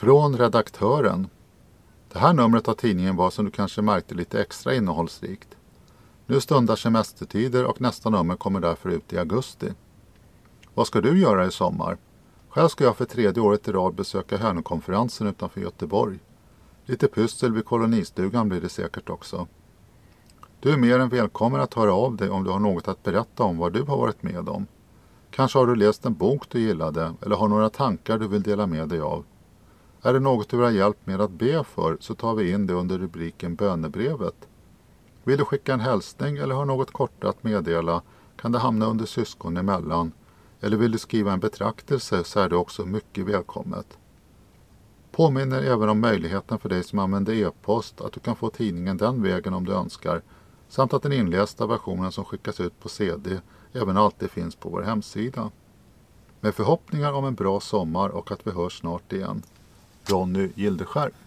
Från redaktören. Det här numret av tidningen var, som du kanske märkte, lite extra innehållsrikt. Nu stundar semestertider och nästa nummer kommer därför ut i augusti. Vad ska du göra i sommar? Själv ska jag för 3:e året i rad besöka Hönökonferensen utanför Göteborg. Lite pyssel vid kolonistugan blir det säkert också. Du är mer än välkommen att höra av dig om du har något att berätta om vad du har varit med om. Kanske har du läst en bok du gillade eller har några tankar du vill dela med dig av. Är det något du vill ha hjälp med att be för, så tar vi in det under rubriken bönebrevet. Vill du skicka en hälsning eller har något kortare att meddela, kan det hamna under syskon emellan. Eller vill du skriva en betraktelse, så är det också mycket välkommet. Påminner även om möjligheten för dig som använder e-post att du kan få tidningen den vägen om du önskar, samt att den inlästa versionen som skickas ut på CD även alltid finns på vår hemsida. Med förhoppningar om en bra sommar och att vi hörs snart igen. Ronny Gildeskär.